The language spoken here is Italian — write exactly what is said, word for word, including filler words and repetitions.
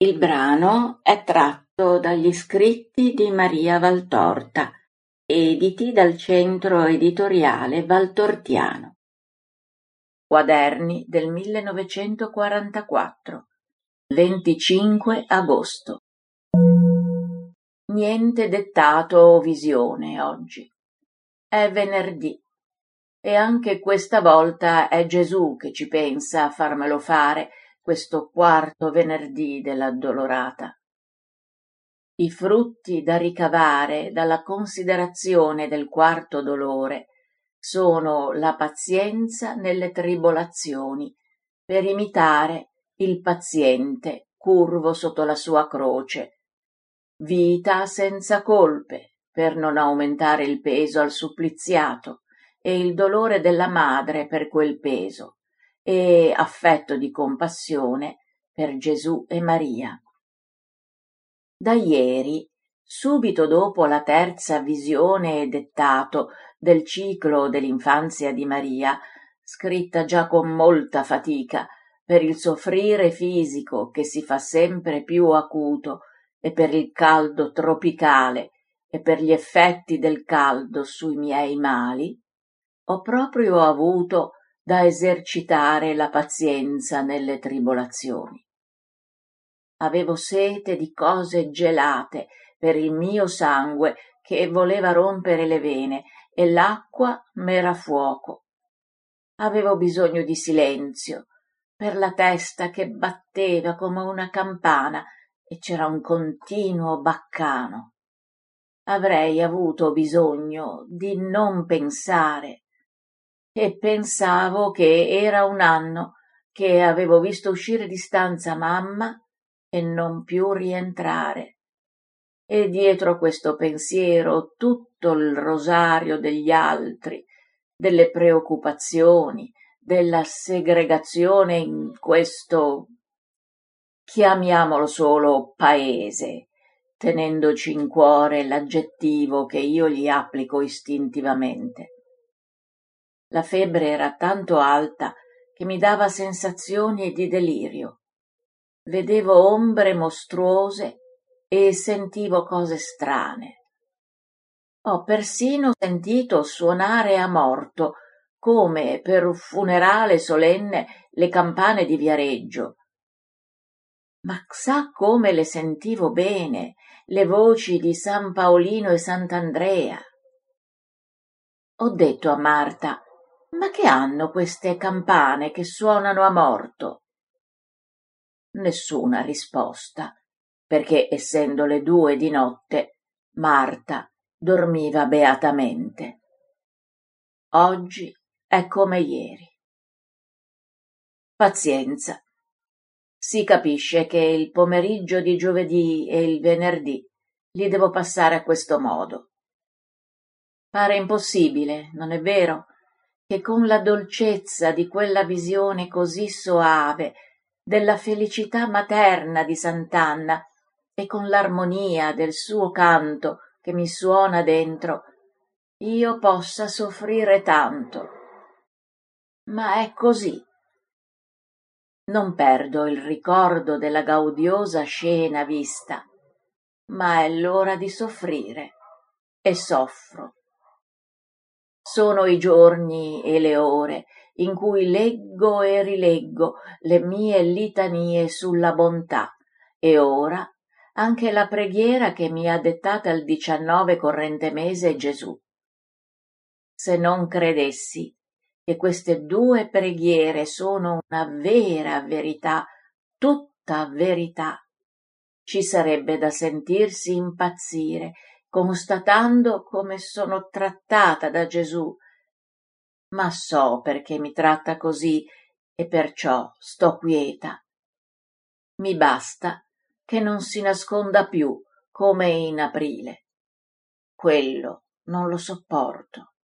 Il brano è tratto dagli scritti di Maria Valtorta, editi dal Centro Editoriale Valtortiano. Quaderni del millenovecentoquarantaquattro, venticinque agosto. Niente dettato o visione oggi. È venerdì e anche questa volta è Gesù che ci pensa a farmelo fare questo quarto venerdì dell'Addolorata. I frutti da ricavare dalla considerazione del quarto dolore sono la pazienza nelle tribolazioni, per imitare il paziente curvo sotto la sua croce, vita senza colpe, per non aumentare il peso al suppliziato e il dolore della madre per quel peso, e affetto di compassione per Gesù e Maria. Da ieri, subito dopo la terza visione e dettato del ciclo dell'infanzia di Maria, scritta già con molta fatica per il soffrire fisico che si fa sempre più acuto e per il caldo tropicale e per gli effetti del caldo sui miei mali, ho proprio avuto da esercitare la pazienza nelle tribolazioni. Avevo sete di cose gelate per il mio sangue che voleva rompere le vene e l'acqua m'era fuoco. Avevo bisogno di silenzio per la testa che batteva come una campana e c'era un continuo baccano. Avrei avuto bisogno di non pensare e pensavo che era un anno che avevo visto uscire di stanza mamma e non più rientrare. E dietro questo pensiero tutto il rosario degli altri, delle preoccupazioni, della segregazione in questo, chiamiamolo solo paese, tenendoci in cuore l'aggettivo che io gli applico istintivamente. La febbre era tanto alta che mi dava sensazioni di delirio. Vedevo ombre mostruose e sentivo cose strane. Ho persino sentito suonare a morto, come per un funerale solenne, le campane di Viareggio. Ma sa come le sentivo bene, le voci di San Paolino e Sant'Andrea. Ho detto a Marta: ma che hanno queste campane che suonano a morto? Nessuna risposta, perché essendo le due di notte, Marta dormiva beatamente. Oggi è come ieri. Pazienza. Si capisce che il pomeriggio di giovedì e il venerdì li devo passare a questo modo. Pare impossibile, non è vero, che con la dolcezza di quella visione così soave della felicità materna di Sant'Anna e con l'armonia del suo canto che mi suona dentro, io possa soffrire tanto. Ma è così. Non perdo il ricordo della gaudiosa scena vista, ma è l'ora di soffrire e soffro. Sono i giorni e le ore in cui leggo e rileggo le mie litanie sulla bontà, e ora anche la preghiera che mi ha dettata il diciannove corrente mese Gesù. Se non credessi che queste due preghiere sono una vera verità, tutta verità, ci sarebbe da sentirsi impazzire, constatando come sono trattata da Gesù. Ma so perché mi tratta così e perciò sto quieta. Mi basta che non si nasconda più come in aprile. Quello non lo sopporto.